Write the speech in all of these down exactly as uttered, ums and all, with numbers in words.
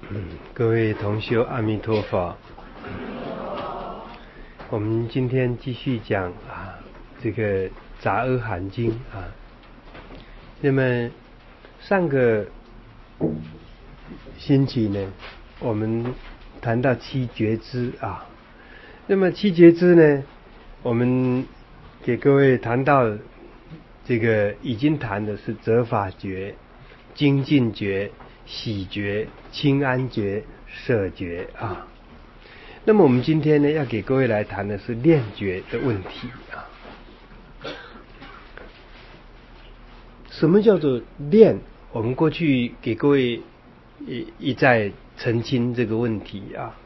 嗯，各位同修，阿弥陀佛。我们今天继续讲啊，这个杂阿含经啊。那么上个星期呢，我们谈到七觉支啊。那么七觉支呢，我们给各位谈到这个已经谈的是责法觉、精进觉、喜觉、清安觉、舍觉啊。那么我们今天呢，要给各位来谈的是练觉的问题啊。什么叫做练？我们过去给各位一一再澄清这个问题啊，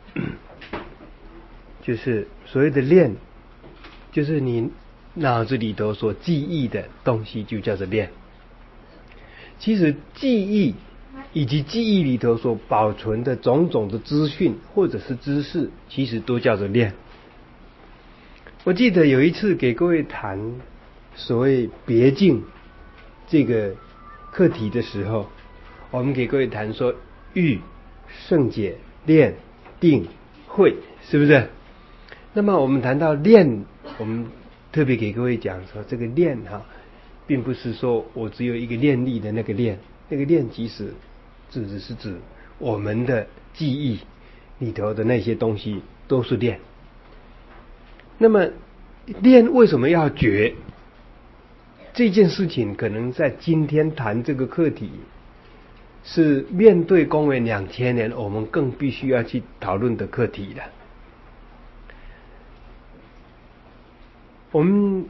就是所谓的练，就是你脑子里头所记忆的东西就叫做练。其实记忆以及记忆里头所保存的种种的资讯或者是知识，其实都叫做练。我记得有一次给各位谈所谓别境这个课题的时候，我们给各位谈说欲、胜解、练、定、慧，是不是？那么我们谈到练，我们特别给各位讲说，这个练哈，并不是说我只有一个练力的那个练，那个练其实指的是指我们的记忆里头的那些东西都是练。那么练为什么要觉？这件事情可能在今天谈这个课题，是面对公元两千年我们更必须要去讨论的课题了。我们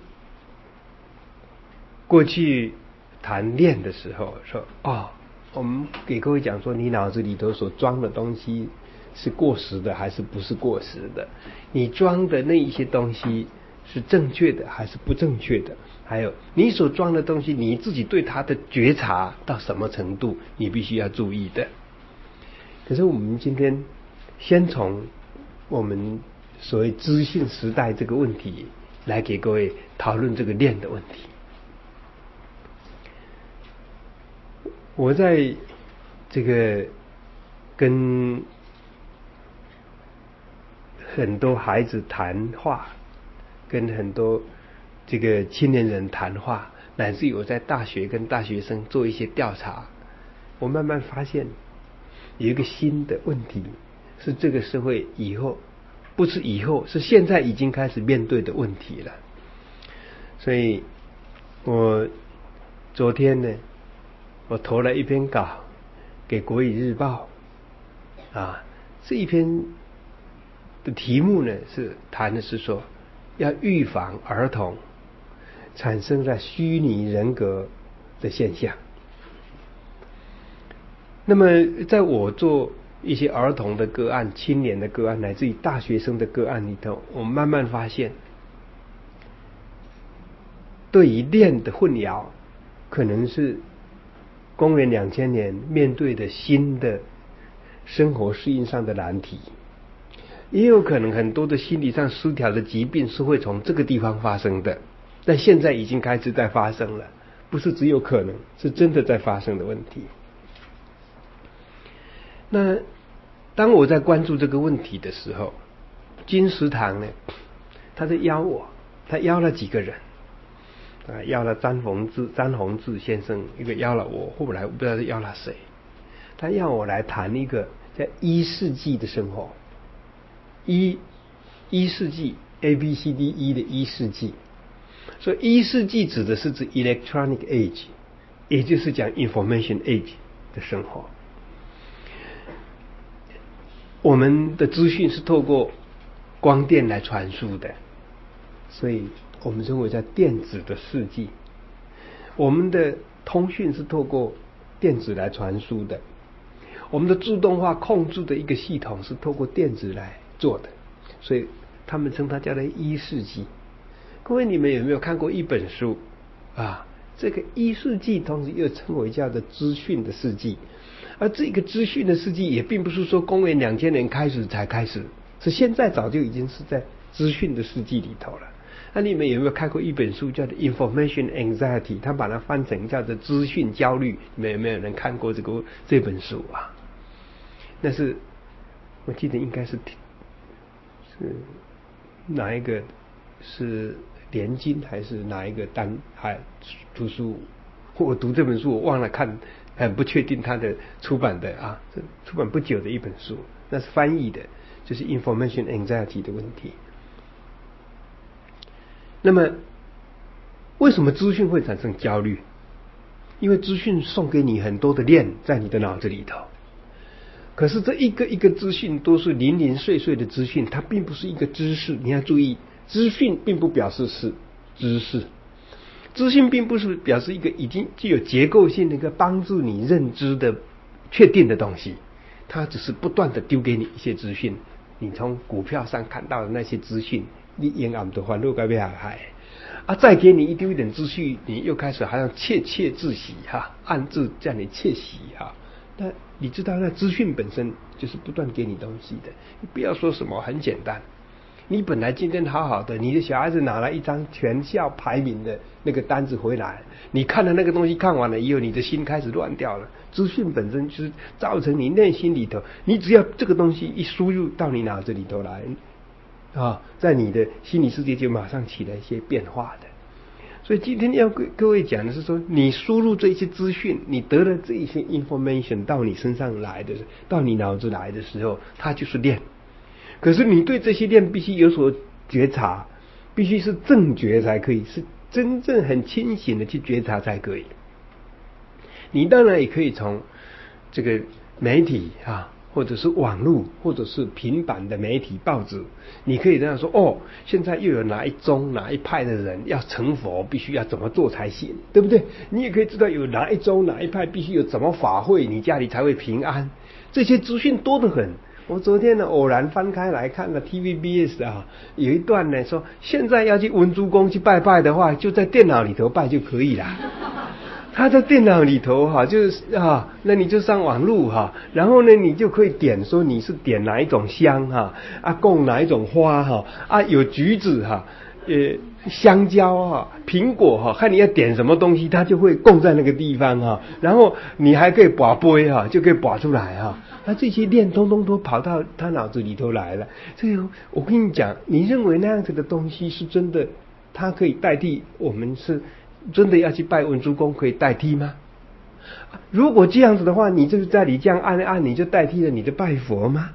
过去谈练的时候说，哦，我们给各位讲说，你脑子里头所装的东西是过时的还是不是过时的？你装的那一些东西是正确的还是不正确的？还有你所装的东西，你自己对它的觉察到什么程度，你必须要注意的。可是我们今天先从我们所谓资讯时代这个问题来给各位讨论这个练的问题。我在这个跟很多孩子谈话，跟很多这个青年人谈话，乃至于我在大学跟大学生做一些调查，我慢慢发现有一个新的问题，是这个社会以后，不是以后，是现在已经开始面对的问题了。所以我昨天呢，我投了一篇稿给国语日报啊，这一篇的题目呢是谈的是说，要预防儿童产生了虚拟人格的现象。那么在我做一些儿童的个案、青年的个案，乃至于大学生的个案里头，我慢慢发现，对于练的混淆，可能是公元两千年面对的新的生活适应上的难题，也有可能很多的心理上失调的疾病是会从这个地方发生的，但现在已经开始在发生了，不是只有可能，是真的在发生的问题。那当我在关注这个问题的时候，金石堂呢，他在邀我，他邀了几个人啊，邀了张宏志张宏志先生，一个邀了我，后来我不知道是邀了谁，他要我来谈一个在一世纪的生活，一一世纪 A B C D E 的一世纪，所以一世纪指的是指 Electronic Age， 也就是讲 Information Age 的生活。我们的资讯是透过光电来传输的，所以我们称为叫电子的世纪。我们的通讯是透过电子来传输的，我们的自动化控制的一个系统是透过电子来做的，所以他们称它叫做一世纪。各位，你们有没有看过一本书啊？这个一世纪同时又称为叫做资讯的世纪，而这个资讯的世纪也并不是说公元两千年开始才开始，是现在早就已经是在资讯的世纪里头了。那你们有没有看过一本书叫做 Information Anxiety， 他把它翻成叫做资讯焦虑，你们有没有人看过这个这本书啊？ 那是我记得应该是是哪一个是联经还是哪一个单还图书？我读这本书我忘了看，很不确定它的出版的啊，这出版不久的一本书，那是翻译的，就是 information anxiety 的问题。那么为什么资讯会产生焦虑？因为资讯送给你很多的链在你的脑子里头，可是这一个一个资讯都是零零碎碎的资讯，它并不是一个知识。你要注意，资讯并不表示是知识，资讯并不是表示一个已经具有结构性的一个帮助你认知的确定的东西，它只是不断的丢给你一些资讯。你从股票上看到的那些资讯，你眼暗的烦恼该被害啊，再给你一丢一点资讯，你又开始好像窃窃自喜哈，暗自叫你窃喜哈。但你知道，那资讯本身就是不断给你东西的。你不要说什么很简单，你本来今天好好的，你的小孩子拿了一张全校排名的那个单子回来，你看了那个东西看完了以后，你的心开始乱掉了。资讯本身就是造成你内心里头，你只要这个东西一输入到你脑子里头来啊，在你的心理世界就马上起了一些变化的。所以今天要跟各位讲的是说，你输入这些资讯，你得了这一些 information 到你身上来的，到你脑子来的时候，它就是链。可是你对这些链必须有所觉察，必须是正觉才可以，是真正很清醒的去觉察才可以。你当然也可以从这个媒体啊，或者是网络，或者是平板的媒体报纸，你可以这样说：哦，现在又有哪一宗哪一派的人要成佛，必须要怎么做才行，对不对？你也可以知道有哪一宗哪一派必须有怎么法会，你家里才会平安。这些资讯多得很。我昨天呢偶然翻开来看了 T V B S 啊，有一段呢说，现在要去文殊宫去拜拜的话，就在电脑里头拜就可以了。他在电脑里头哈，就是啊，那你就上网路哈，然后呢，你就可以点说你是点哪一种香哈，啊，供哪一种花哈，啊，有橘子哈，呃，香蕉哈，苹果哈，看你要点什么东西，它就会供在那个地方哈，然后你还可以拔杯哈，就可以拔出来哈，那这些链通通都跑到他脑子里头来了。这个我跟你讲，你认为那样子的东西是真的，它可以代替我们是？真的要去拜文殊公可以代替吗？如果这样子的话，你就是在你这样按一按，你就代替了你的拜佛吗？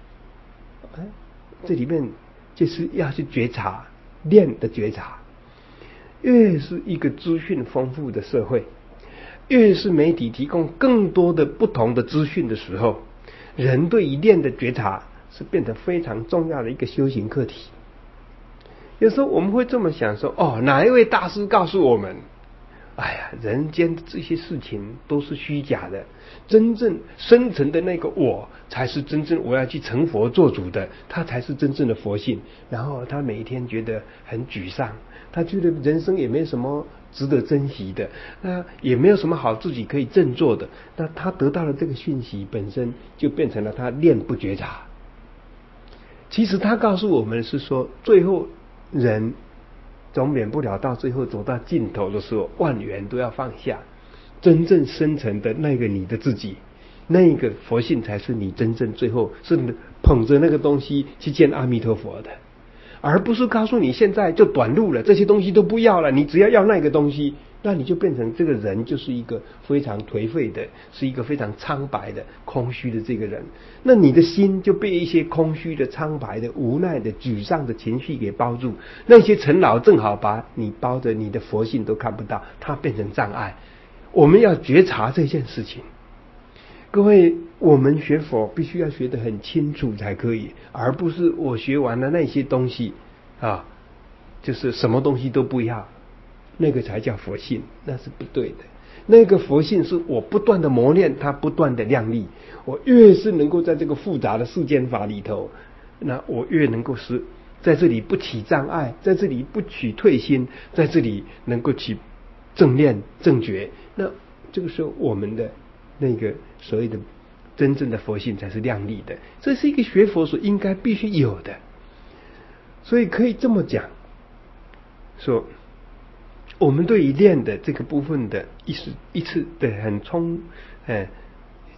这里面就是要去觉察念的觉察。越是一个资讯丰富的社会，越是媒体提供更多的不同的资讯的时候，人对于念的觉察是变得非常重要的一个修行课题。有时候我们会这么想说，哦，哪一位大师告诉我们，哎呀，人间的这些事情都是虚假的，真正深层的那个我才是真正我要去成佛做主的，他才是真正的佛性。然后他每一天觉得很沮丧，他觉得人生也没什么值得珍惜的，那也没有什么好自己可以振作的，那他得到了这个讯息本身就变成了他念不觉察。其实他告诉我们是说，最后人总免不了到最后走到尽头的时候，万缘都要放下，真正深层的那个你的自己，那个佛性才是你真正最后是捧着那个东西去见阿弥陀佛的，而不是告诉你现在就短路了，这些东西都不要了，你只要要那个东西，那你就变成这个人就是一个非常颓废的，是一个非常苍白的空虚的这个人。那你的心就被一些空虚的苍白的无奈的沮丧的情绪给包住，那些尘劳正好把你包着，你的佛性都看不到，它变成障碍。我们要觉察这件事情。各位，我们学佛必须要学得很清楚才可以，而不是我学完了那些东西啊，就是什么东西都不要，那个才叫佛性，那是不对的。那个佛性是我不断的磨练，它不断的亮丽。我越是能够在这个复杂的世间法里头，那我越能够是在这里不起障碍，在这里不起退心，在这里能够起正念正觉。那这个时候我们的那个所谓的真正的佛性才是亮丽的，这是一个学佛所应该必须有的。所以可以这么讲，说我们对于练的这个部分的一次一次的很充，呃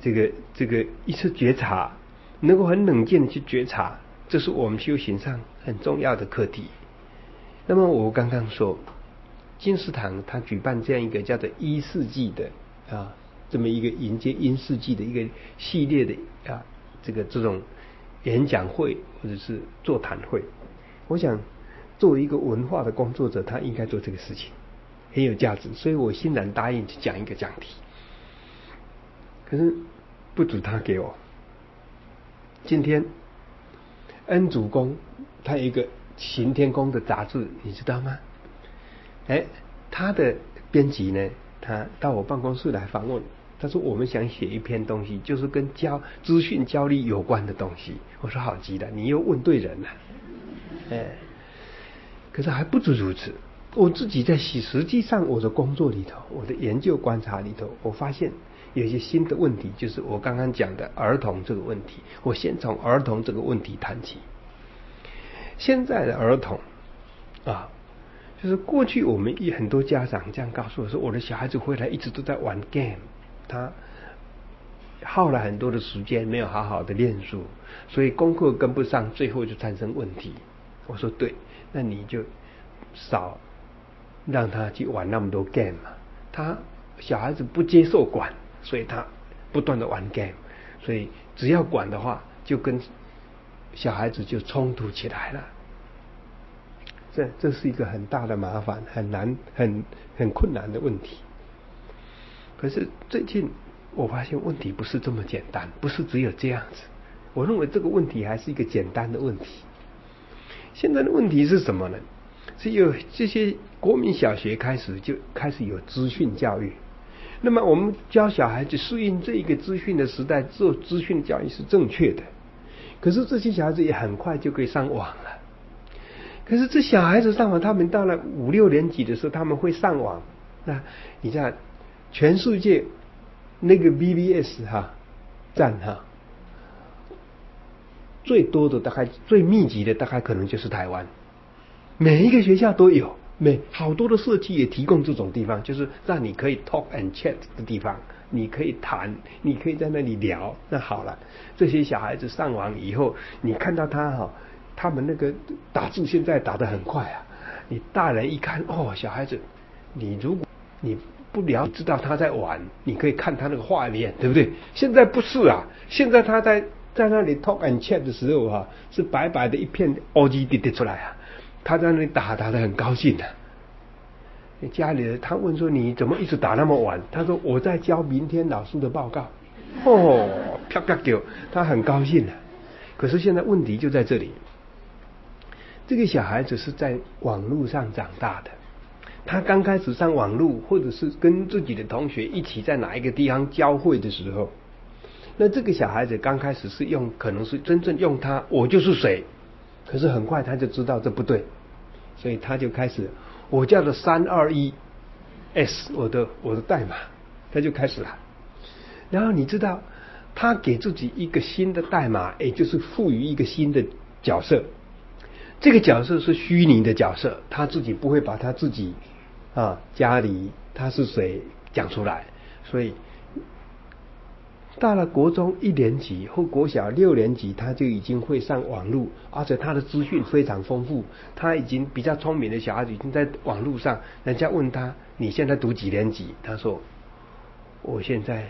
这个这个一次觉察，能够很冷静的去觉察，这是我们修行上很重要的课题。那么我刚刚说，金石堂他举办这样一个叫做一世纪的啊，这么一个迎接一世纪的一个系列的啊，这个这种演讲会或者是座谈会，我想作为一个文化的工作者，他应该做这个事情，很有价值，所以我欣然答应去讲一个讲题。可是不止他给我，今天恩主公他有一个行天宫的杂志，你知道吗？哎，他的编辑呢，他到我办公室来访问，他说我们想写一篇东西，就是跟交资讯交易有关的东西。我说好极了，你又问对人了。哎，可是还不止如此，我自己在实际上我的工作里头，我的研究观察里头，我发现有一些新的问题，就是我刚刚讲的儿童这个问题。我先从儿童这个问题谈起。现在的儿童啊，就是过去我们很多家长这样告诉我说，我的小孩子回来一直都在玩 game， 他耗了很多的时间，没有好好的练书，所以功课跟不上，最后就产生问题。我说对，那你就少让他去玩那么多 game 嘛。他小孩子不接受管，所以他不断的玩 game， 所以只要管的话，就跟小孩子就冲突起来了。这这是一个很大的麻烦，很难很很困难的问题。可是最近我发现问题不是这么简单，不是只有这样子。我认为这个问题还是一个简单的问题。现在的问题是什么呢？是有这些国民小学开始就开始有资讯教育，那么我们教小孩子适应这一个资讯的时代，做资讯教育是正确的。可是这些小孩子也很快就可以上网了。可是这小孩子上网，他们到了五六年级的时候，他们会上网。那你看，全世界那个 B B S 哈站哈最多的大概最密集的大概可能就是台湾，每一个学校都有，每好多的社区也提供这种地方，就是让你可以 talk and chat 的地方，你可以谈，你可以在那里聊。那好了，这些小孩子上网以后，你看到他哈，他们那个打字现在打得很快啊，你大人一看哦，小孩子，你如果你不了知道他在玩，你可以看他那个画面，对不对？现在不是啊，现在他在在那里 talk and chat 的时候啊，是白白的一片 O G 滴滴出来啊，他在那里打打得很高兴的、啊。家里人他问说你怎么一直打那么晚？他说我在交明天老师的报告。哦，啪啪给，他很高兴的、啊。可是现在问题就在这里，这个小孩子是在网络上长大的，他刚开始上网络，或者是跟自己的同学一起在哪一个地方交汇的时候，那这个小孩子刚开始是用，可能是真正用他我就是谁，可是很快他就知道这不对，所以他就开始我叫做三二一 S 我的我的代码，他就开始了。然后你知道他给自己一个新的代码，也就是赋予一个新的角色，这个角色是虚拟的角色，他自己不会把他自己啊家里他是谁讲出来，所以到了国中一年级或国小六年级，他就已经会上网络，而且他的资讯非常丰富。他已经比较聪明的小孩子已经在网络上，人家问他你现在读几年级？他说我现在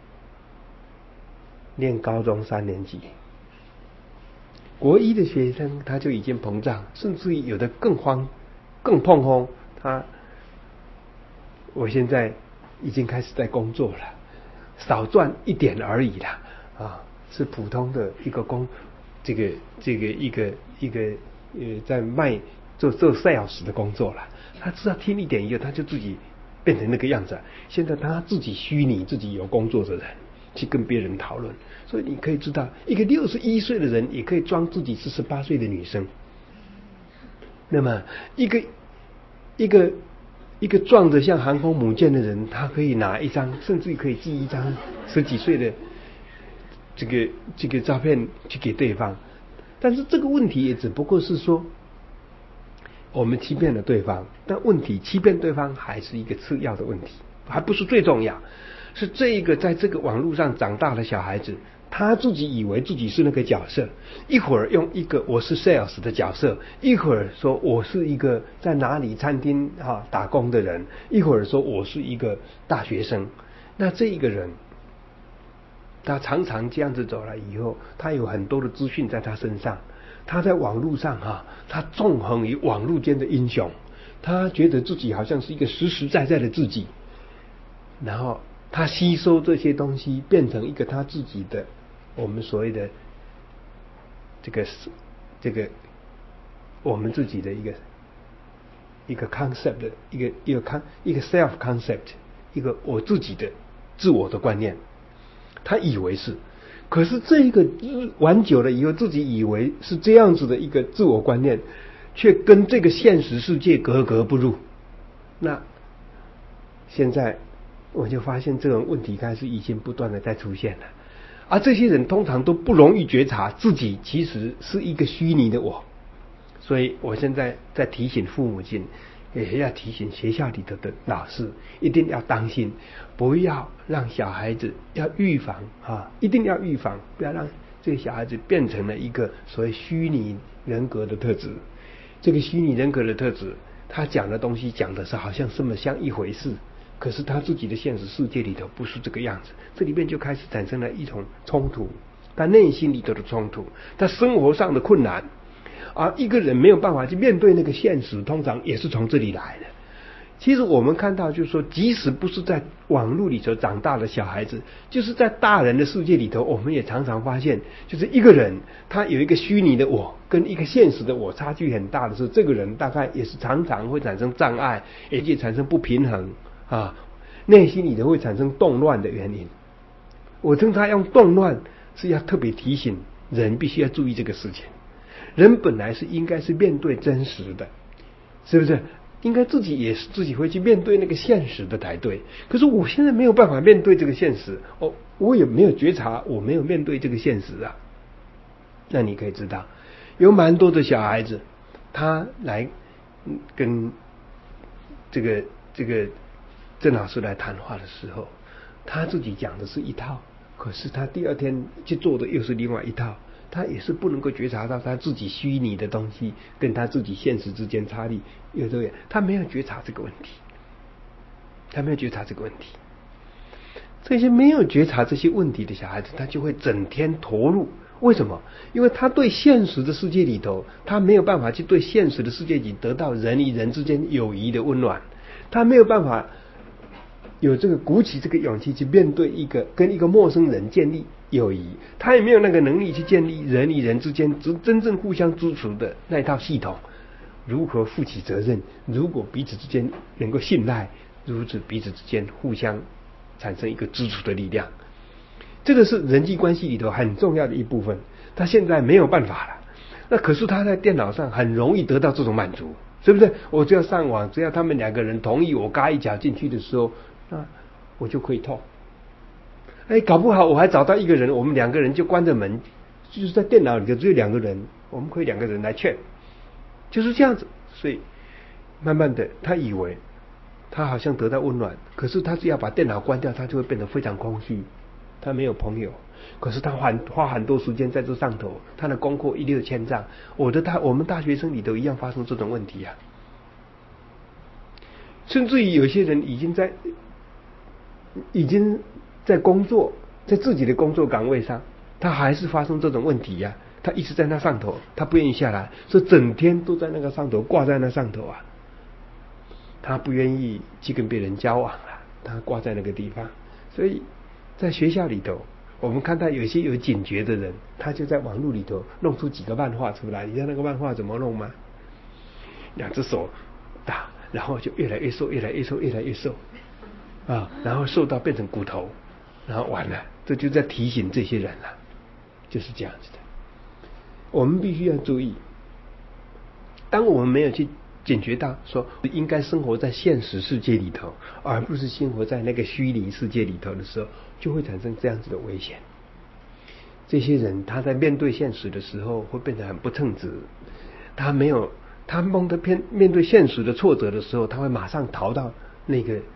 念高中三年级。国一的学生他就已经膨胀，甚至于有的更慌更碰轰，他我现在已经开始在工作了，少赚一点而已啦，啊，是普通的一个工，这个这个一个一个呃在卖做做 sales 的工作了。他知道听一点以后，他就自己变成那个样子。现在他自己虚拟自己有工作的人去跟别人讨论，所以你可以知道，一个六十一岁的人也可以装自己是十八岁的女生。那么一个一个一个壮得像航空母舰的人，他可以拿一张，甚至可以寄一张十几岁的这个这个照片去给对方。但是这个问题也只不过是说，我们欺骗了对方，但问题欺骗对方还是一个次要的问题，还不是最重要。 是这一个在这个网络上长大的小孩子，他自己以为自己是那个角色，一会儿用一个我是 sales 的角色，一会儿说我是一个在哪里餐厅啊打工的人，一会儿说我是一个大学生。那这一个人，他常常这样子走了以后，他有很多的资讯在他身上，他在网络上哈、啊，他纵横于网络间的英雄，他觉得自己好像是一个实实在在的自己，然后他吸收这些东西，变成一个他自己的我们所谓的这个这个我们自己的一个一个 concept 的一个一个 con 一个 self concept， 一个我自己的自我的观念。他以为是，可是这一个玩久了以后，自己以为是这样子的一个自我观念，却跟这个现实世界格格不入。那现在我就发现这种问题开始已经不断的在出现了，而这些人通常都不容易觉察自己其实是一个虚拟的我。所以我现在在提醒父母亲，也要提醒学校里头的老师，一定要当心，不要让小孩子要预防啊，一定要预防，不要让这个小孩子变成了一个所谓虚拟人格的特质。这个虚拟人格的特质，他讲的东西讲的是好像这么像一回事，可是他自己的现实世界里头不是这个样子，这里面就开始产生了一种冲突，他内心里头的冲突，他生活上的困难。而一个人没有办法去面对那个现实，通常也是从这里来的。其实我们看到就是说，即使不是在网络里头长大的小孩子，就是在大人的世界里头，我们也常常发现，就是一个人他有一个虚拟的我跟一个现实的我差距很大的时候，这个人大概也是常常会产生障碍，也会产生不平衡啊，内心里头会产生动乱的原因。我称他用动乱，是要特别提醒人必须要注意这个事情。人本来是应该是面对真实的，是不是？应该自己也是自己会去面对那个现实的才对。可是我现在没有办法面对这个现实，哦，我也没有觉察，我没有面对这个现实啊。那你可以知道，有蛮多的小孩子，他来跟这个这个郑老师来谈话的时候，他自己讲的是一套，可是他第二天去做的又是另外一套。他也是不能够觉察到他自己虚拟的东西跟他自己现实之间差异有多远，他没有觉察这个问题，他没有觉察这个问题。这些没有觉察这些问题的小孩子，他就会整天投入。为什么？因为他对现实的世界里头，他没有办法去对现实的世界里得到人与人之间友谊的温暖，他没有办法有这个鼓起这个勇气去面对一个跟一个陌生人建立友谊，他也没有那个能力去建立人与人之间真真正互相支持的那一套系统。如何负起责任？如果彼此之间能够信赖，如此彼此之间互相产生一个支持的力量，这个是人际关系里头很重要的一部分。他现在没有办法了，那可是他在电脑上很容易得到这种满足，是不是？我只要上网，只要他们两个人同意我嘎一脚进去的时候，那我就可以透。哎，搞不好我还找到一个人，我们两个人就关着门，就是在电脑里头只有两个人，我们可以两个人来劝，就是这样子。所以慢慢的，他以为他好像得到温暖，可是他只要把电脑关掉，他就会变得非常空虚，他没有朋友。可是他花花很多时间在这上头，他的功课一落千丈。我的大我们大学生里头一样发生这种问题啊，甚至于有些人已经在已经在工作，在自己的工作岗位上，他还是发生这种问题呀、啊。他一直在那上头，他不愿意下来，所以整天都在那个上头挂在那上头啊。他不愿意去跟别人交往啊，他挂在那个地方。所以在学校里头，我们看到有些有警觉的人，他就在网络里头弄出几个漫画出来。你知道那个漫画怎么弄吗？两只手打，然后就越来越瘦，越来越瘦，越来越瘦啊，然后瘦到变成骨头，然后完了，这就在提醒这些人了，就是这样子的。我们必须要注意，当我们没有去警觉到说应该生活在现实世界里头，而不是生活在那个虚拟世界里头的时候，就会产生这样子的危险。这些人他在面对现实的时候会变得很不称职，他没有他梦的面面对现实的挫折的时候，他会马上逃到那个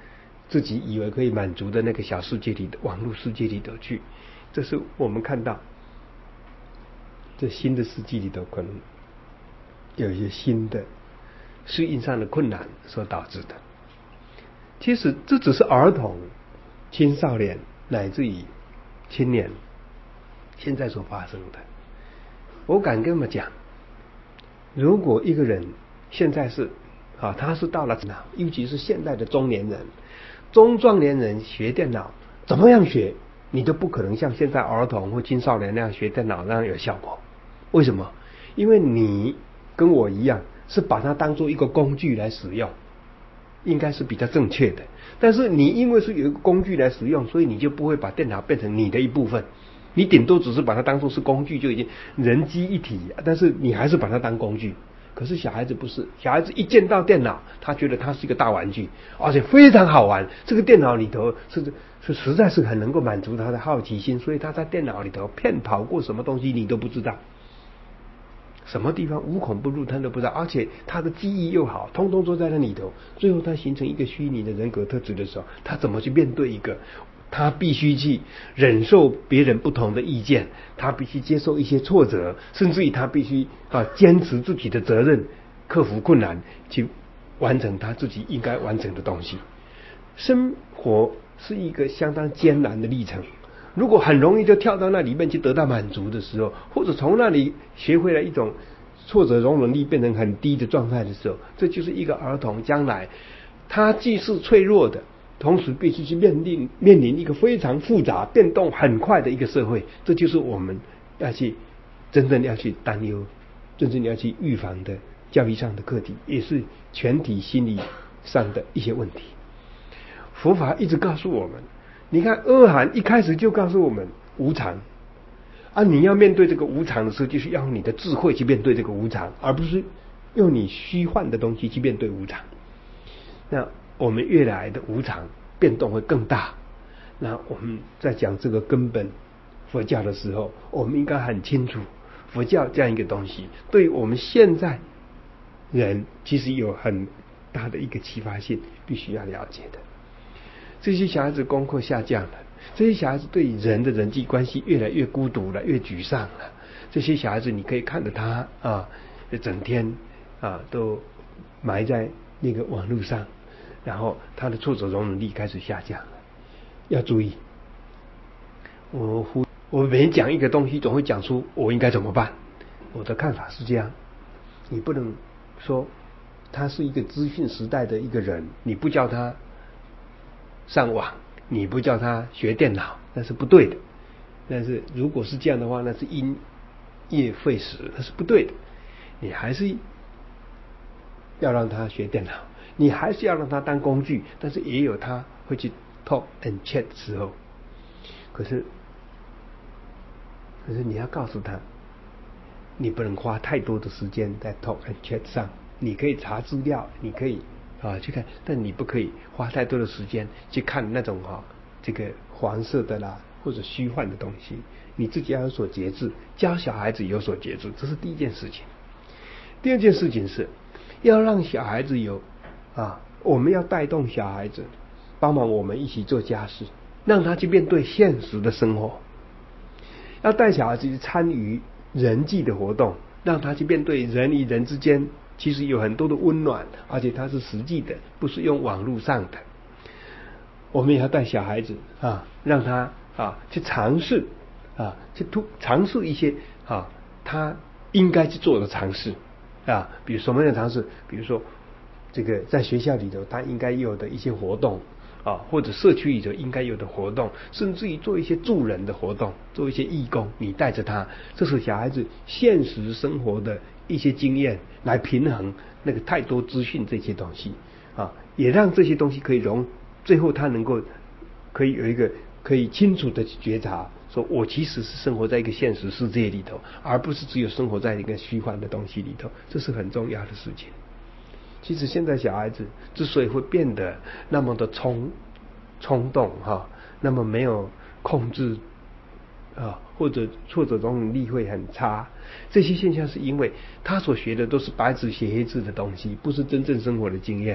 自己以为可以满足的那个小世界里的网络世界里头去。这是我们看到这新的世纪里头可能有一些新的适应上的困难所导致的。其实这只是儿童、青少年乃至于青年现在所发生的。我敢跟你们讲，如果一个人现在是啊，他是到了尤其是现代的中年人、中壮年人学电脑，怎么样学你都不可能像现在儿童或青少年那样学电脑那样有效果。为什么？因为你跟我一样是把它当作一个工具来使用，应该是比较正确的。但是你因为是有一个工具来使用，所以你就不会把电脑变成你的一部分，你顶多只是把它当作是工具，就已经人机一体，但是你还是把它当工具。可是小孩子不是，小孩子一见到电脑，他觉得它是一个大玩具，而且非常好玩。这个电脑里头是是实在是很能够满足他的好奇心，所以他在电脑里头骗跑过什么东西你都不知道，什么地方无孔不入他都不知道，而且他的记忆又好，通通都在那里头。最后他形成一个虚拟的人格特质的时候，他怎么去面对一个他必须去忍受别人不同的意见，他必须接受一些挫折，甚至于他必须啊坚持自己的责任，克服困难，去完成他自己应该完成的东西。生活是一个相当艰难的历程，如果很容易就跳到那里面去得到满足的时候，或者从那里学会了一种挫折容忍力变成很低的状态的时候，这就是一个儿童将来他既是脆弱的，同时必须去面临面临一个非常复杂、变动很快的一个社会。这就是我们要去真正要去担忧、真正要去预防的教育上的课题，也是全体心理上的一些问题。佛法一直告诉我们，你看阿含一开始就告诉我们无常啊，你要面对这个无常的时候，就是要用你的智慧去面对这个无常，而不是用你虚幻的东西去面对无常。那我们越来的无常变动会更大。那我们在讲这个根本佛教的时候，我们应该很清楚，佛教这样一个东西，对我们现在人其实有很大的一个启发性，必须要了解的。这些小孩子功课下降了，这些小孩子对人的人际关系越来越孤独了，越沮丧了。这些小孩子你可以看着他啊，整天啊都埋在那个网络上，然后他的挫折容忍力开始下降了。要注意，我呼我每讲一个东西，总会讲出我应该怎么办。我的看法是这样，你不能说他是一个资讯时代的一个人，你不叫他上网，你不叫他学电脑，那是不对的。但是如果是这样的话，那是因噎废食，那是不对的。你还是要让他学电脑，你还是要让他当工具，但是也有他会去 talk and chat 的时候。可是可是你要告诉他，你不能花太多的时间在 talk and chat 上，你可以查资料，你可以啊去看，但你不可以花太多的时间去看那种哈、啊、这个黄色的啦或者虚幻的东西。你自己要有所节制，教小孩子有所节制，这是第一件事情。第二件事情是要让小孩子有啊，我们要带动小孩子帮忙我们一起做家事，让他去面对现实的生活。要带小孩子去参与人际的活动，让他去面对人与人之间其实有很多的温暖，而且它是实际的，不是用网络上的。我们也要带小孩子啊，让他啊去尝试啊去突尝试一些啊他应该去做的尝试啊，比如什么样的尝试？比如说这个在学校里头他应该有的一些活动啊，或者社区里头应该有的活动，甚至于做一些助人的活动，做一些义工，你带着他，这是小孩子现实生活的一些经验，来平衡那个太多资讯这些东西啊，也让这些东西可以融，最后他能够可以有一个可以清楚的觉察，说我其实是生活在一个现实世界里头，而不是只有生活在一个虚幻的东西里头，这是很重要的事情。其实现在小孩子之所以会变得那么的冲冲动哈，那么没有控制啊，或者挫折容忍力会很差，这些现象是因为他所学的都是白纸写黑字的东西，不是真正生活的经验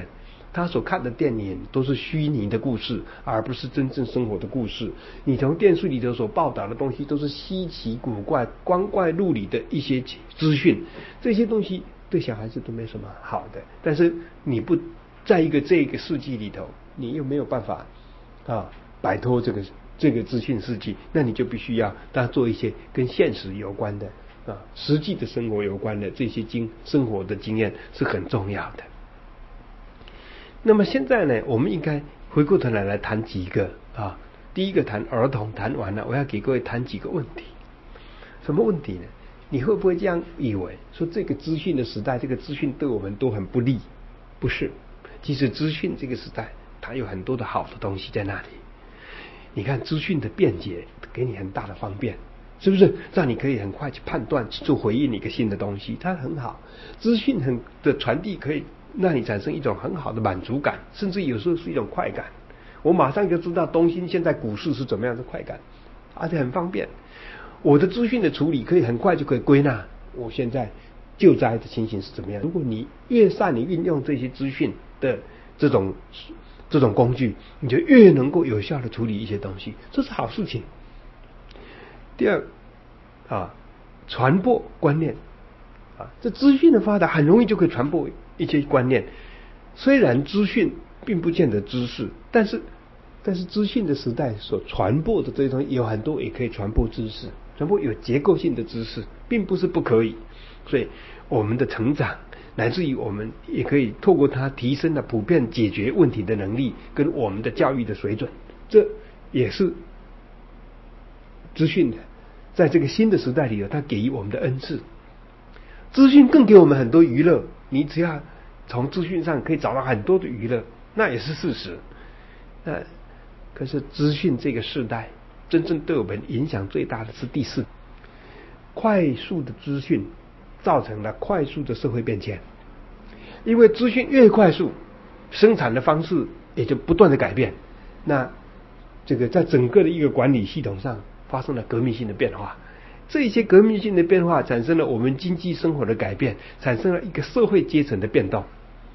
他所看的电影都是虚拟的故事，而不是真正生活的故事。你从电视里头所报道的东西都是稀奇古怪、光怪陆离的一些资讯，这些东西对小孩子都没什么好的。但是你不在一个这个世纪里头，你又没有办法啊摆脱这个这个资讯世纪，那你就必须要他做一些跟现实有关的啊实际的生活有关的这些经生活的经验是很重要的。那么现在呢，我们应该回过头来来谈几个啊，第一个谈儿童，谈完了，我要给各位谈几个问题。什么问题呢？你会不会这样以为说这个资讯的时代，这个资讯对我们都很不利？不是，其实资讯这个时代它有很多的好的东西在那里。你看资讯的便捷给你很大的方便，是不是让你可以很快去判断去做回应一个新的东西，它很好。资讯很的传递可以让你产生一种很好的满足感，甚至有时候是一种快感。我马上就知道东兴现在股市是怎么样的快感，而且很方便。我的资讯的处理可以很快就可以归纳我现在救灾的情形是怎么样。如果你越善于运用这些资讯的这种这种工具，你就越能够有效的处理一些东西，这是好事情。第二啊，传播观念啊，这资讯的发达很容易就可以传播一些观念。虽然资讯并不见得知识，但是但是资讯的时代所传播的这些东西有很多也可以传播知识，传播有结构性的知识，并不是不可以。所以我们的成长乃至于我们也可以透过它提升了普遍解决问题的能力跟我们的教育的水准，这也是资讯的在这个新的时代里头它给予我们的恩赐。资讯更给我们很多娱乐，你只要从资讯上可以找到很多的娱乐，那也是事实。那可是资讯这个时代真正对我们影响最大的是第四，快速的资讯造成了快速的社会变迁。因为资讯越快速，生产的方式也就不断的改变，那这个在整个的一个管理系统上发生了革命性的变化。这些革命性的变化产生了我们经济生活的改变，产生了一个社会阶层的变动。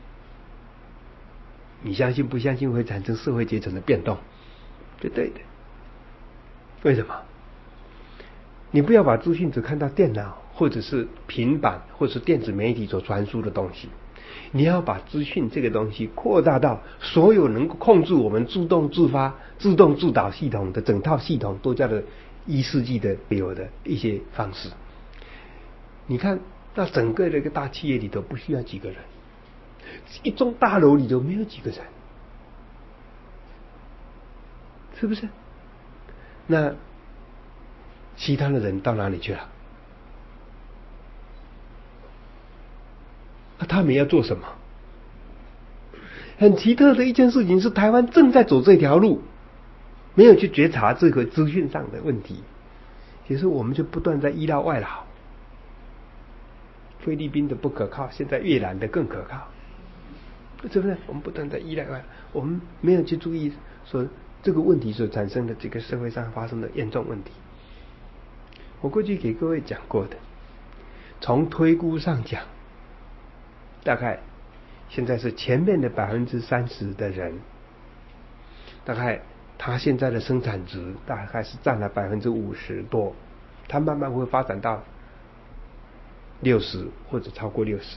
你相信不相信会产生社会阶层的变动？绝对的。为什么？你不要把资讯只看到电脑或者是平板或者是电子媒体所传输的东西，你要把资讯这个东西扩大到所有能够控制我们自动自发、自动自导系统的整套系统都叫做一世纪的有的一些方式。你看，那整个的一个大企业里头不需要几个人，一栋大楼里头没有几个人，是不是？那其他的人到哪里去了？那他们要做什么？很奇特的一件事情是，台湾正在走这条路，没有去觉察这个资讯上的问题。其实我们就不断在依赖外劳，菲律宾的不可靠，现在越南的更可靠，是不是？我们不断在依赖外劳，我们没有去注意说这个问题所产生的这个社会上发生的严重问题。我过去给各位讲过的，从推估上讲，大概现在是前面的百分之三十的人，大概他现在的生产值大概是占了百分之五十多，他慢慢会发展到六十或者超过六十。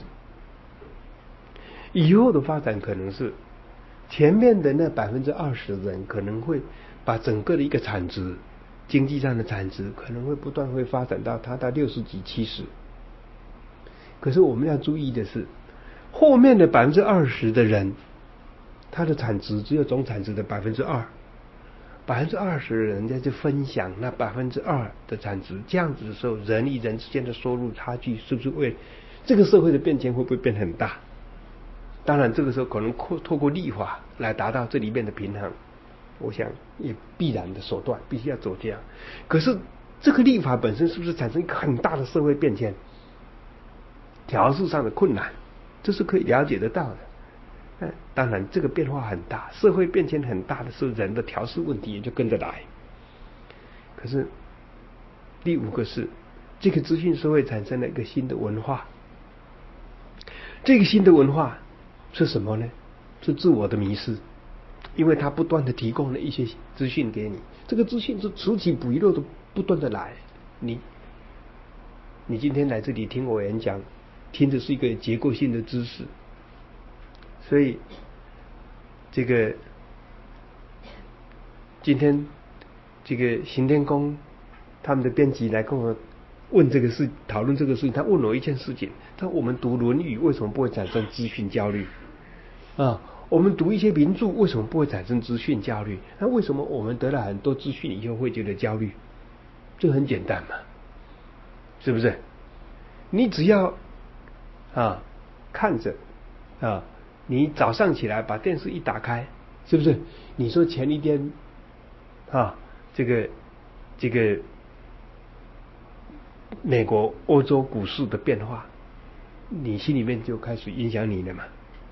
以后的发展可能是前面的那百分之二十的人可能会把整个的一个产值，经济上的产值可能会不断会发展到它到六十几、七十。可是我们要注意的是，后面的百分之二十的人，他的产值只有总产值的百分之二，百分之二十的人在去分享那百分之二的产值，这样子的时候，人与人之间的收入差距是不是为这个社会的变迁会不会变很大？当然，这个时候可能透过立法来达到这里面的平衡，我想也必然的手段，必须要走这样。可是这个立法本身是不是产生一个很大的社会变迁？调试上的困难，这是可以了解得到的。嗯，当然这个变化很大，社会变迁很大的时候，人的调试问题也就跟着来。可是第五个是，这个资讯社会产生了一个新的文化。这个新的文化是什么呢？ 是自我的迷失，因为他不断的提供了一些资讯给你，这个资讯是此起彼落的不断的来。你你今天来这里听我演讲，听的是一个结构性的知识，所以这个今天这个行天宫他们的编辑来跟我问这个事，讨论这个事情，他问我一件事情，他说我们读《论语》为什么不会产生资讯焦虑啊？我们读一些名著为什么不会产生资讯焦虑？那为什么我们得了很多资讯以后会觉得焦虑？这很简单嘛，是不是？你只要啊看着啊，你早上起来把电视一打开，是不是？你说前一天啊，这个这个美国、欧洲股市的变化，你心里面就开始影响你了嘛？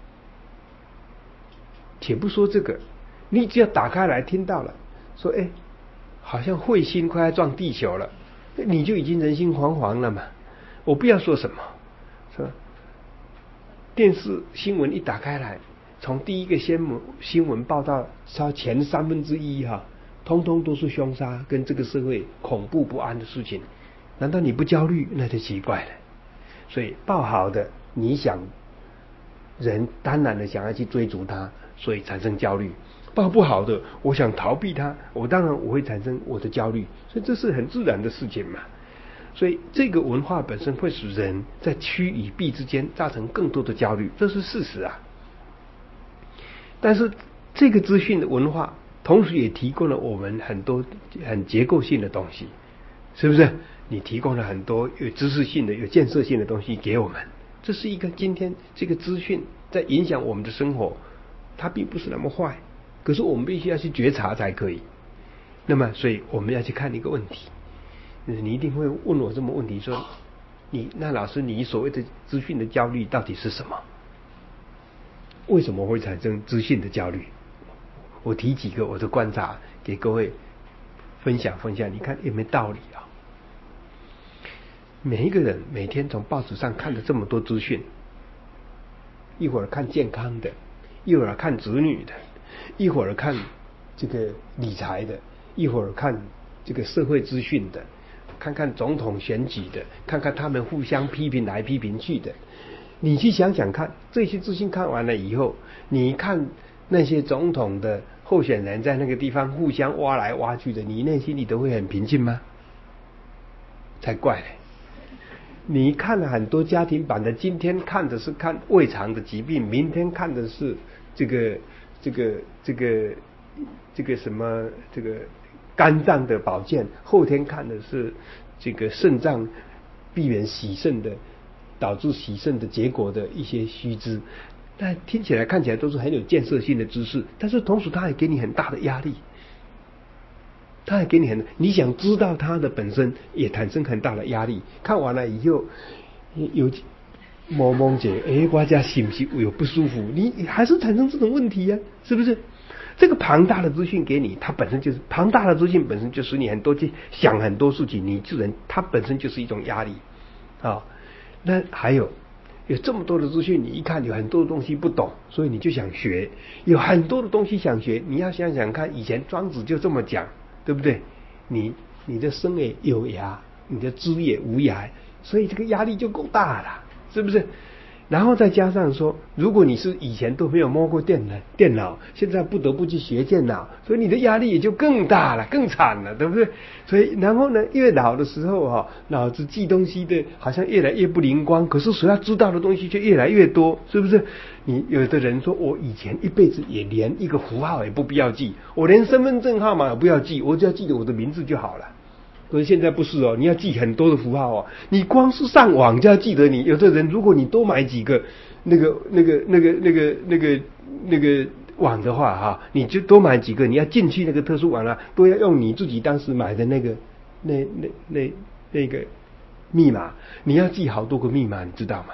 且不说这个，你只要打开来听到了，说哎，好像彗星快要撞地球了，你就已经人心惶惶了嘛。我不要说什么，是吧？电视新闻一打开来，从第一个新闻新闻报道到前三分之一哈，通通都是凶杀跟这个社会恐怖不安的事情，难道你不焦虑？那就奇怪了。所以报好的，你想人当然的想要去追逐它，所以产生焦虑；报不好的，我想逃避它，我当然我会产生我的焦虑。所以这是很自然的事情嘛。所以这个文化本身会使人在趋与避之间造成更多的焦虑，这是事实啊。但是这个资讯的文化同时也提供了我们很多很结构性的东西，是不是？你提供了很多有知识性的有建设性的东西给我们，这是一个今天这个资讯在影响我们的生活，它并不是那么坏，可是我们必须要去觉察才可以。那么所以我们要去看一个问题，你一定会问我这么问题，说你那老师，你所谓的资讯的焦虑到底是什么？为什么会产生资讯的焦虑？我提几个我的观察给各位分享分享，你看有没有道理啊？每一个人每天从报纸上看了这么多资讯，一会儿看健康的，一会儿看子女的，一会儿看这个理财的，一会儿看这个社会资讯的，看看总统选举的，看看他们互相批评来批评去的。你去想想看，这些资讯看完了以后，你看那些总统的候选人在那个地方互相挖来挖去的，你内心里都会很平静吗？才怪嘞！你看了很多家庭版的，今天看的是看胃肠的疾病，明天看的是这个这个这个这个什么这个肝脏的保健，后天看的是这个肾脏避免洗肾的导致洗肾的结果的一些须知，但听起来看起来都是很有建设性的知识，但是同时它也给你很大的压力，它也给你很，你想知道它的本身也产生很大的压力。看完了以后有摸摸姐，哎，我家是不是有不舒服？你还是产生这种问题呀、啊，是不是？这个庞大的资讯给你，它本身就是庞大的资讯本身就使你很多去想很多事情，你自然它本身就是一种压力啊。那还有有这么多的资讯，你一看有很多的东西不懂，所以你就想学，有很多的东西想学，你要想想看，以前庄子就这么讲，对不对？你你的生也有涯，你的知也无涯，所以这个压力就够大了，是不是？然后再加上说，如果你是以前都没有摸过电脑，电脑现在不得不去学电脑，所以你的压力也就更大了，更惨了，对不对？所以然后呢，越老的时候哈、哦，脑子记东西的好像越来越不灵光，可是所要知道的东西就越来越多，是不是？你有的人说，我以前一辈子也连一个符号也不必要记，我连身份证号码也不要记，我只要记得我的名字就好了。可是现在不是哦，你要记很多的符号哦，你光是上网就要记得你。有的人如果你多买几个那个那个那个那个那个那个网的话哈，你就多买几个，你要进去那个特殊网啊，都要用你自己当时买的那个那那那那个密码，你要记好多个密码，你知道吗？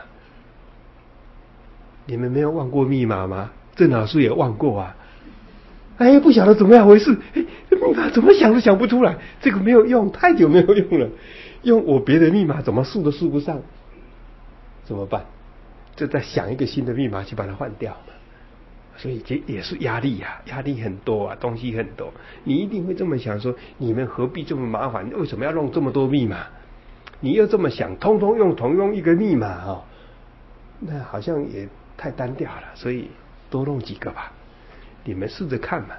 你们没有忘过密码吗？郑老师也忘过啊。哎，不晓得怎么样回事，哎，密码怎么想都想不出来，这个没有用，太久没有用了，用我别的密码怎么试都试不上，怎么办？就再想一个新的密码去把它换掉。 所以这也是压力啊，压力很多啊，东西很多，你一定会这么想说，你们何必这么麻烦？为什么要弄这么多密码？你又这么想，通通用同用一个密码哦，那好像也太单调了，所以多弄几个吧，你们试着看嘛。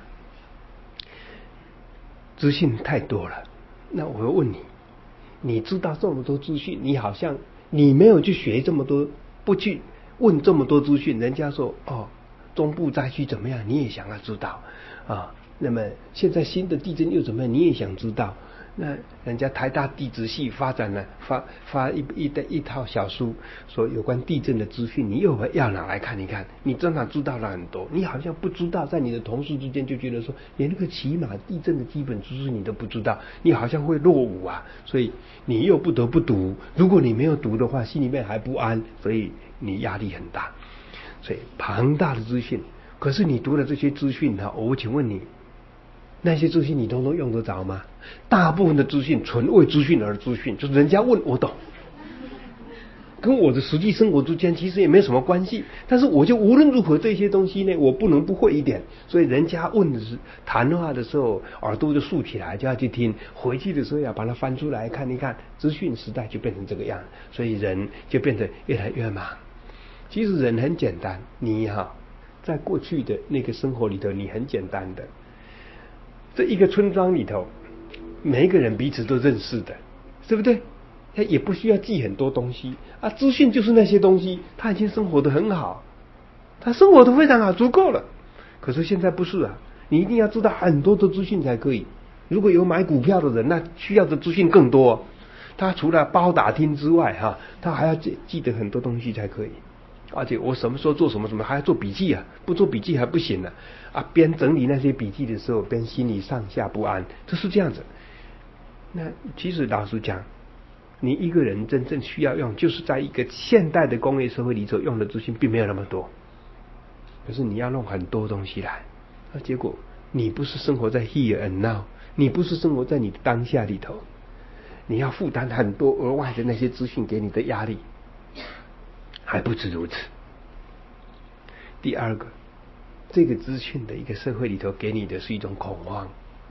资讯太多了，那我会问你，你知道这么多资讯，你好像你没有去学这么多，不去问这么多资讯，人家说哦，中部灾区怎么样，你也想要知道啊？那么现在新的地震又怎么样，你也想知道？那人家台大地质系发展了发发一一的一套小书，说有关地震的资讯，你又要拿来看一看，你真的知道了很多，你好像不知道，在你的同事之间就觉得说，连那个起码地震的基本知识你都不知道，你好像会落伍啊，所以你又不得不读，如果你没有读的话，心里面还不安，所以你压力很大，所以庞大的资讯，可是你读了这些资讯哈，我请问你，那些资讯你通通用得着吗？大部分的资讯纯为资讯而资讯，就是人家问我懂，跟我的实际生活之间其实也没什么关系。但是我就无论如何这些东西呢，我不能不会一点。所以人家问的是谈话的时候，耳朵就竖起来就要去听，回去的时候要把它翻出来看一看。资讯时代就变成这个样，所以人就变得越来越忙。其实人很简单，你哈，在过去的那个生活里头，你很简单的。这一个村庄里头，每一个人彼此都认识的，对不对？他也不需要记很多东西啊，资讯就是那些东西，他已经生活得很好，他生活得非常好，足够了。可是现在不是啊，你一定要知道很多的资讯才可以。如果有买股票的人，那需要的资讯更多。他除了包打听之外，哈，他还要记记得很多东西才可以。而且我什么时候做什么什么，还要做笔记啊，不做笔记还不行呢。啊，边整理那些笔记的时候，边心里上下不安，就是这样子。那其实老实讲，你一个人真正需要用，就是在一个现代的工业社会里头用的资讯并没有那么多，可是你要弄很多东西来，那结果你不是生活在 here and now， 你不是生活在你的当下里头，你要负担很多额外的那些资讯给你的压力，还不止如此。第二个，这个资讯的一个社会里头给你的是一种恐慌。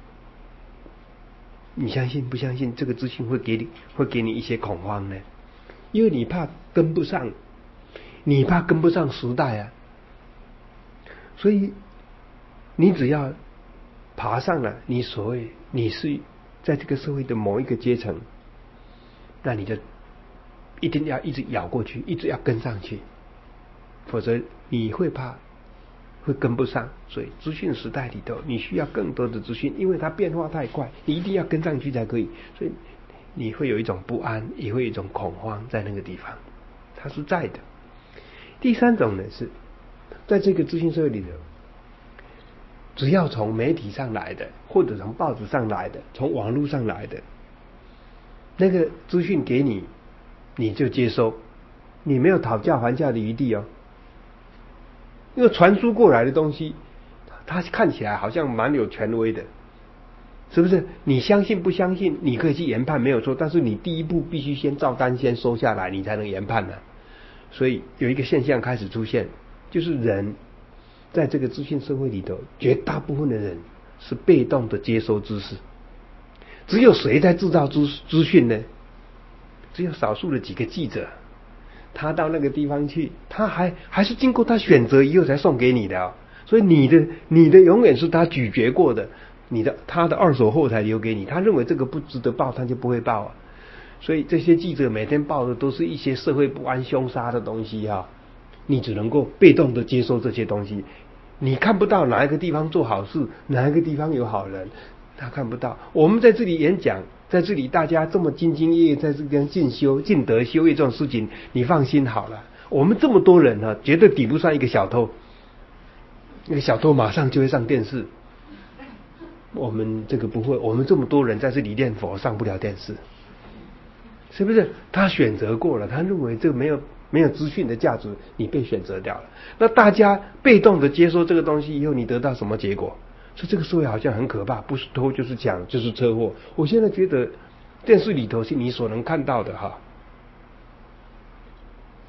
你相信不相信这个资讯会给你会给你一些恐慌呢？因为你怕跟不上，你怕跟不上时代啊，所以你只要爬上了你所谓你是在这个社会的某一个阶层，那你就一定要一直咬过去，一直要跟上去，否则你会怕会跟不上。所以资讯时代里头你需要更多的资讯，因为它变化太快，你一定要跟上去才可以，所以你会有一种不安，也会有一种恐慌在那个地方，它是在的。第三种呢，是在这个资讯社会里头，只要从媒体上来的，或者从报纸上来的，从网络上来的那个资讯给你，你就接收，你没有讨价还价的余地哦。因为传输过来的东西，它看起来好像蛮有权威的，是不是？你相信不相信？你可以去研判，没有错。但是你第一步必须先照单先收下来，你才能研判呢、啊。所以有一个现象开始出现，就是人在这个资讯社会里头，绝大部分的人是被动的接收知识。只有谁在制造资资讯呢？只有少数的几个记者。他到那个地方去，他还还是经过他选择以后才送给你的哦，所以你的你的永远是他咀嚼过的，你的他的二手货才留给你，他认为这个不值得报，他就不会报啊。所以这些记者每天报的都是一些社会不安、凶杀的东西哈、啊，你只能够被动的接收这些东西，你看不到哪一个地方做好事，哪一个地方有好人，他看不到。我们在这里演讲。在这里，大家这么兢兢业业，在这边进修、进德、修业这种事情，你放心好了。我们这么多人呢、啊，绝对抵不上一个小偷。那个小偷马上就会上电视。我们这个不会，我们这么多人在这里念佛，上不了电视，是不是？他选择过了，他认为这个没有没有资讯的价值，你被选择掉了。那大家被动的接收这个东西以后，你得到什么结果？所以这个社会好像很可怕，不是偷就是抢就是车祸。我现在觉得电视里头是你所能看到的哈，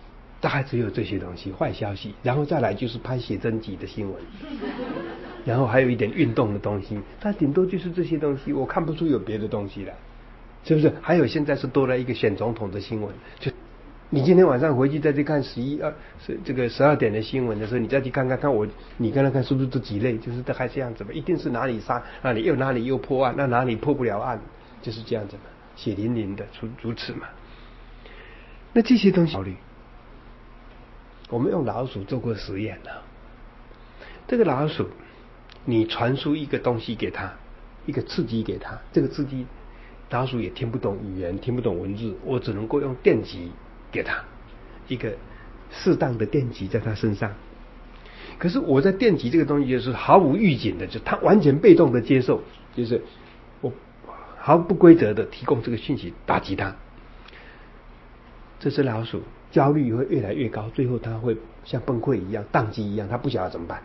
大概只有这些东西，坏消息，然后再来就是拍写真集的新闻，然后还有一点运动的东西，它顶多就是这些东西，我看不出有别的东西了，是不是？还有现在是多了一个选总统的新闻，就你今天晚上回去再去看十一二是这个十二点的新闻的时候，你再去看看看我，你看看看是不是这几类，就是大概这样子吧，一定是哪里杀，哪里又哪里又破案，那哪里破不了案，就是这样子嘛，血淋淋的如如此嘛。那这些东西，我们用老鼠做过实验了。这个老鼠，你传输一个东西给它，一个刺激给它，这个刺激老鼠也听不懂语言，听不懂文字，我只能够用电极给它一个适当的电极在它身上。可是我在电极这个东西就是毫无预警的，就它完全被动的接受，就是我毫不规则的提供这个讯息打击它。这只老鼠焦虑会越来越高，最后它会像崩溃一样宕机一样，它不晓得怎么办。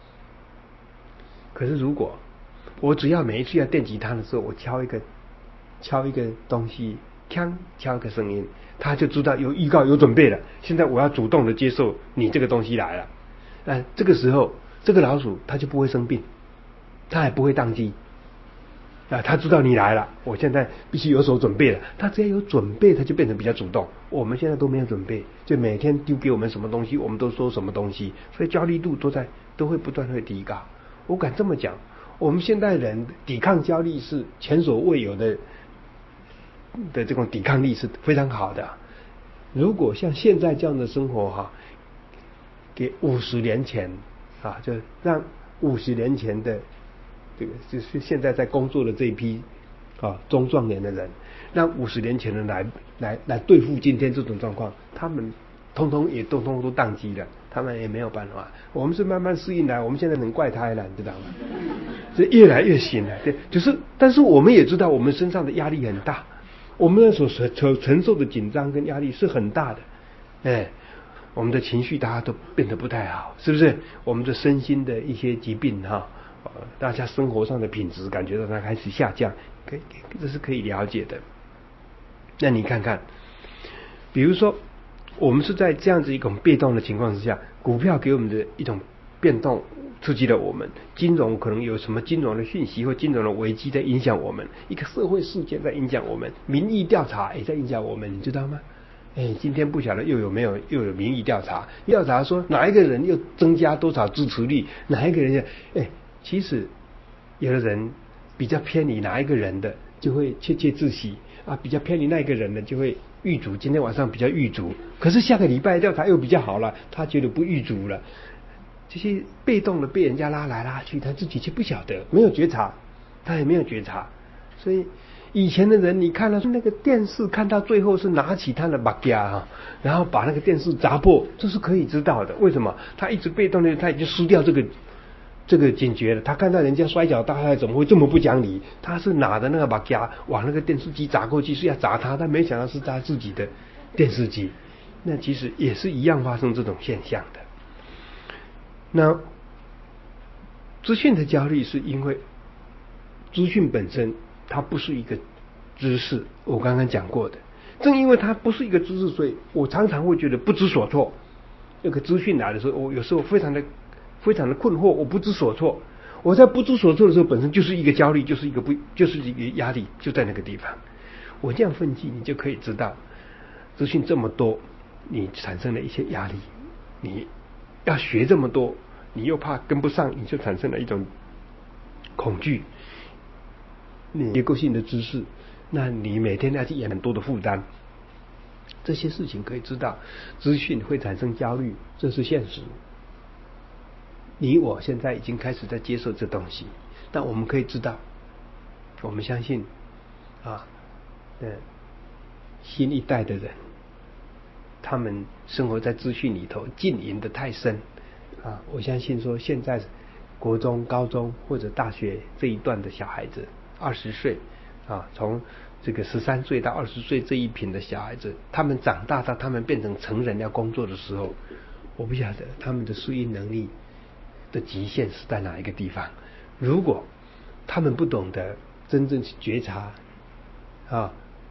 可是如果我只要每一次要电击它的时候，我敲一个敲一个东西，锵敲一个声音，它就知道有预告有准备了，现在我要主动的接受你这个东西来了。那这个时候这个老鼠它就不会生病，它也不会宕机啊，他知道你来了，我现在必须有所准备了。他只要有准备，他就变成比较主动。我们现在都没有准备，就每天丢给我们什么东西，我们都说什么东西，所以焦虑度都在都会不断会提高。我敢这么讲，我们现代人抵抗焦虑是前所未有的的这种抵抗力是非常好的。如果像现在这样的生活哈，给五十年前啊，就让五十年前的。这个就是现在在工作的这一批啊中壮年的人，让五十年前的来来来对付今天这种状况，他们通通也通通都宕机了，他们也没有办法。我们是慢慢适应来，我们现在能怪胎了，你知道吗？这越来越行了，对，就是，但是我们也知道，我们身上的压力很大，我们所承承受的紧张跟压力是很大的，哎。我们的情绪大家都变得不太好，是不是？我们的身心的一些疾病哈。呃，大家生活上的品质感觉到它开始下降，可以，这是可以了解的。那你看看，比如说，我们是在这样子一种被动的情况之下，股票给我们的一种变动刺激了我们，金融可能有什么金融的讯息或金融的危机在影响我们，一个社会事件在影响我们，民意调查也在影响我们，你知道吗？哎，今天不晓得又有没有又有民意调查，调查说哪一个人又增加多少支持率，哪一个人哎。其实，有的人比较偏离哪一个人的，就会窃窃自喜啊；比较偏离那一个人的，就会预足。今天晚上比较预足，可是下个礼拜调查又比较好了，他觉得不预足了。这些被动的被人家拉来拉去，他自己却不晓得，没有觉察，他也没有觉察。所以以前的人，你看到那个电视，看到最后是拿起他的马甲哈，然后把那个电视砸破，这是可以知道的。为什么？他一直被动的，他已经失掉这个。这个警觉了，他看到人家摔跤大赛怎么会这么不讲理？他是拿着那个把夹往那个电视机砸过去，是要砸他，但没想到是他自己的电视机。那其实也是一样发生这种现象的。那资讯的焦虑是因为资讯本身它不是一个知识，我刚刚讲过的，正因为它不是一个知识，所以我常常会觉得不知所措。那个资讯来的时候，我有时候非常的。非常的困惑，我不知所措。我在不知所措的时候，本身就是一个焦虑，就是一个不，就是一个压力，就在那个地方。我这样分析，你就可以知道，资讯这么多，你产生了一些压力。你要学这么多，你又怕跟不上，你就产生了一种恐惧。你结构性的知识，那你每天要去演很多的负担。这些事情可以知道，资讯会产生焦虑，这是现实。你我现在已经开始在接受这东西，但我们可以知道，我们相信啊，呃，新一代的人，他们生活在资讯里头，浸淫的太深啊。我相信说，现在国中、高中或者大学这一段的小孩子，二十岁啊，从这个十三岁到二十岁这一品的小孩子，他们长大到他们变成成人要工作的时候，我不晓得他们的适应能力的极限是在哪一个地方？如果他们不懂得真正去觉察啊，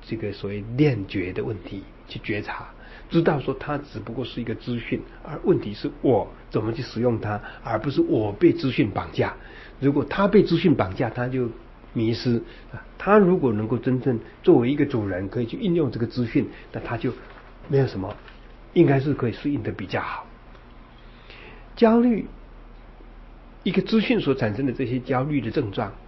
这个所谓链觉的问题去觉察，知道说它只不过是一个资讯，而问题是我怎么去使用它，而不是我被资讯绑架。如果他被资讯绑架，他就迷失。他如果能够真正作为一个主人，可以去应用这个资讯，那他就没有什么，应该是可以适应的比较好。焦虑，一个资讯所产生的这些焦虑的症状，